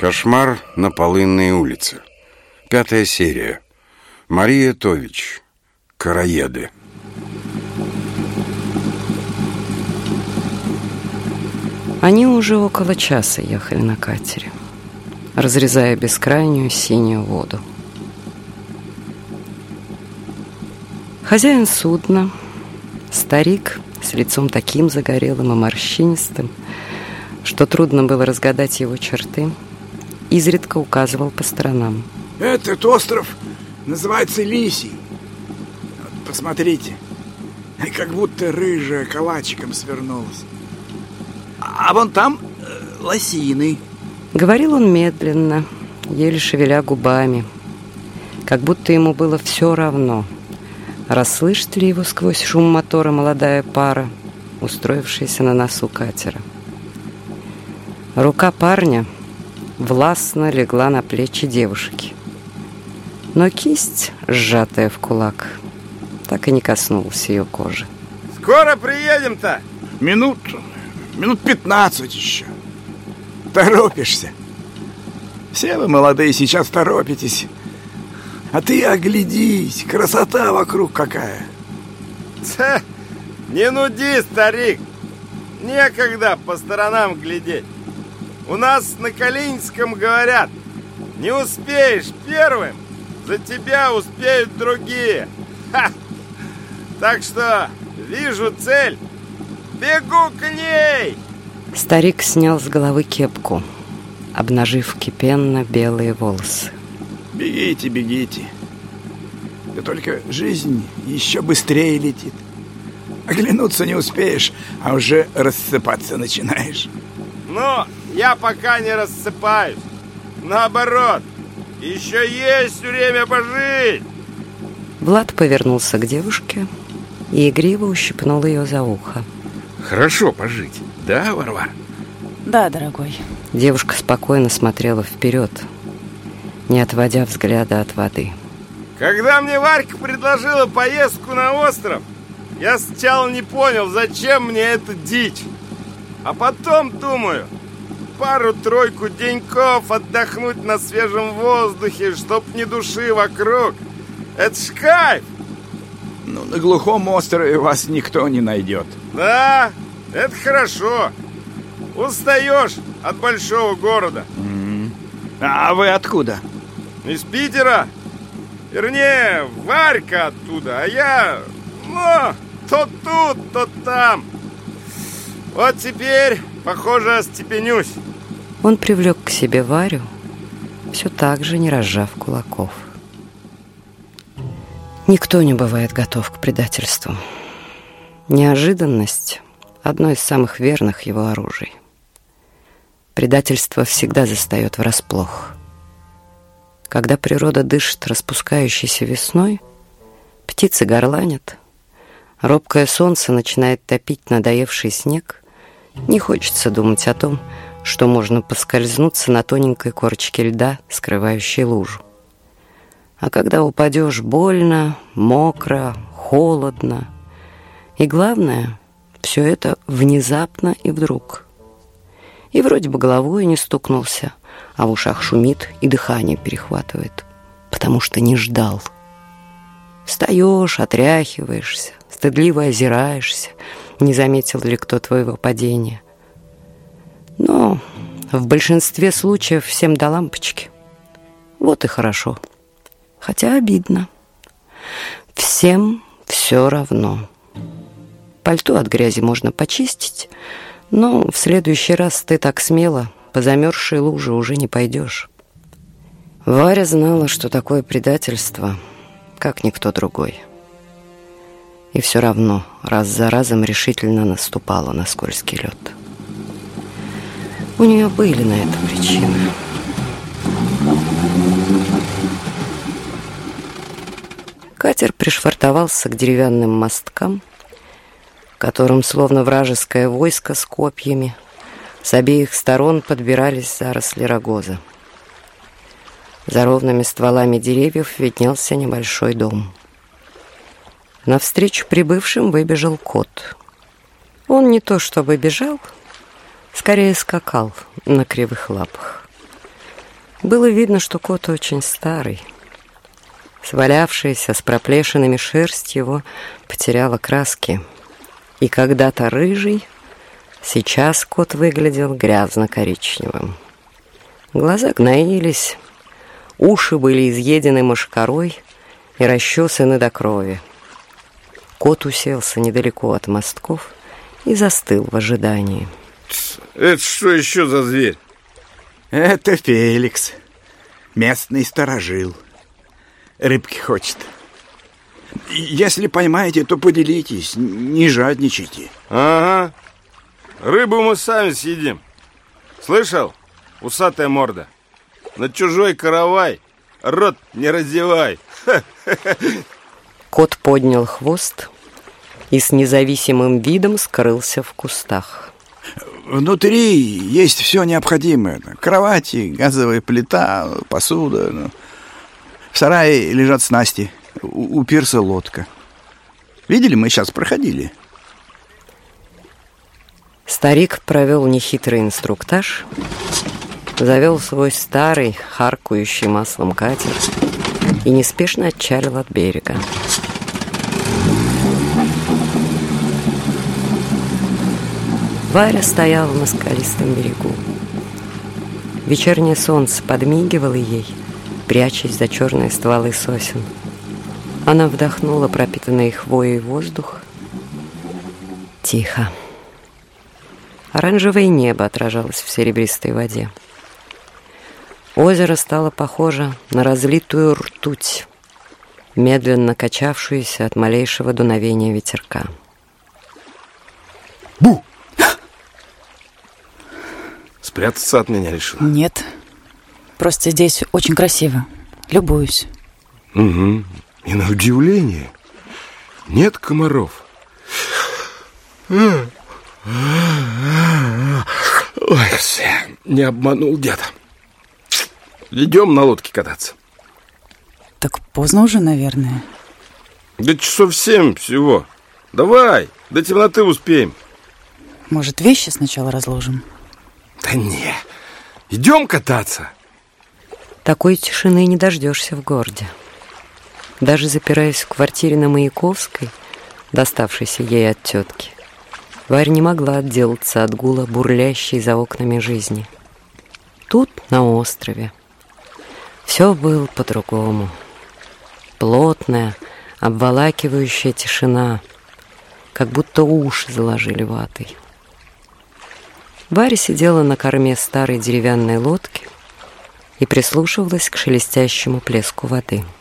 Кошмар на Полынной улице. 5-я серия. Мария Тович. Короеды. Они уже около часа ехали на катере, разрезая бескрайнюю синюю воду. Хозяин судна, старик с лицом таким загорелым и морщинистым, что трудно было разгадать его черты, изредка указывал по сторонам. Этот остров называется Лисий. Посмотрите, как будто рыжая калачиком свернулась. А вон там лосины. Говорил он медленно, еле шевеля губами, как будто ему было все равно, расслышит ли его сквозь шум мотора молодая пара, устроившаяся на носу катера. Рука парня властно легла на плечи девушки, но кисть, сжатая в кулак, так и не коснулась ее кожи. Скоро приедем-то? Минут 15 еще. Торопишься. Все вы, молодые, сейчас торопитесь. А ты оглядись, красота вокруг какая. Не нуди, старик. Некогда по сторонам глядеть. У нас на Калининском говорят: не успеешь первым, за тебя успеют другие. Ха! Так что вижу цель, бегу к ней. Старик снял с головы кепку, обнажив кипенно-белые волосы. Бегите, бегите. Да только жизнь еще быстрее летит. Оглянуться не успеешь, а уже рассыпаться начинаешь. Но я пока не рассыпаюсь. Наоборот, еще есть время пожить. Влад повернулся к девушке и игриво ущипнул ее за ухо. Хорошо пожить, да, Варвар? Да, дорогой. Девушка спокойно смотрела вперед, не отводя взгляда от воды. Когда мне Варька предложила поездку на остров, я сначала не понял, зачем мне эта дичь. А потом думаю, пару-тройку деньков отдохнуть на свежем воздухе, чтоб ни души вокруг. Это ж кайф! Ну, на глухом острове вас никто не найдет. Да, это хорошо. Устаешь от большого города. А вы откуда? Из Питера. Вернее, Варька оттуда, а я, то тут, то там. Вот теперь, похоже, остепенюсь. Он привлек к себе Варю, все так же не разжав кулаков. Никто не бывает готов к предательству. Неожиданность – одно из самых верных его оружий. Предательство всегда застает врасплох. Когда природа дышит распускающейся весной, птицы горланят, робкое солнце начинает топить надоевший снег, не хочется думать о том, что можно поскользнуться на тоненькой корочке льда, скрывающей лужу. А когда упадешь, больно, мокро, холодно. И главное, все это внезапно и вдруг. И вроде бы головой не стукнулся, а в ушах шумит и дыхание перехватывает, потому что не ждал. Встаешь, отряхиваешься, стыдливо озираешься, не заметил ли кто твоего падения. Но в большинстве случаев всем до лампочки. Вот и хорошо. Хотя обидно. Всем все равно. Пальто от грязи можно почистить, но в следующий раз ты так смело по замерзшей луже уже не пойдешь. Варя знала, что такое предательство, как никто другой. И все равно раз за разом решительно наступала на скользкий лед. У нее были на это причины. Катер пришвартовался к деревянным мосткам, к которым, словно вражеское войско с копьями, с обеих сторон подбирались заросли рогоза. За ровными стволами деревьев виднелся небольшой дом. Навстречу прибывшим выбежал кот. Он не то чтобы бежал, скорее скакал на кривых лапах. Было видно, что кот очень старый. Свалявшаяся с проплешинами шерсть его потеряла краски. И когда-то рыжий, сейчас кот выглядел грязно-коричневым. Глаза гноились, уши были изъедены мошкарой и расчесаны до крови. Кот уселся недалеко от мостков и застыл в ожидании. Это что еще за зверь? Это Феликс, местный сторожил. Рыбки хочет. Если поймаете, то поделитесь, не жадничайте. Ага. Рыбу мы сами съедим. Слышал, усатая морда? На чужой каравай рот не раздевай. Кот поднял хвост и с независимым видом скрылся в кустах. Внутри есть все необходимое. Кровати, газовая плита, посуда. В сарае лежат снасти. У пирса лодка. Видели, мы сейчас проходили. Старик провел нехитрый инструктаж, завел свой старый, харкающий маслом катер и неспешно отчалил от берега. Варя стояла на скалистом берегу. Вечернее солнце подмигивало ей, прячась за черные стволы сосен. Она вдохнула пропитанный хвоей воздух. Тихо. Оранжевое небо отражалось в серебристой воде. Озеро стало похоже на разлитую ртуть, медленно качавшуюся от малейшего дуновения ветерка. Бу! Спрятаться от меня решил? Нет, просто здесь очень красиво. Любуюсь. Угу. И на удивление нет комаров. Ой, не обманул дед. Идем на лодке кататься. Так поздно уже, наверное. Да часов 7 всего. Давай, до темноты успеем. Может, вещи сначала разложим? Да не, идем кататься. Такой тишины не дождешься в городе. Даже запираясь в квартире на Маяковской, доставшейся ей от тетки, Варя не могла отделаться от гула, бурлящей за окнами жизни. Тут, на острове, все было по-другому. Плотная, обволакивающая тишина, как будто уши заложили ватой. Варя сидела на корме старой деревянной лодки и прислушивалась к шелестящему плеску воды.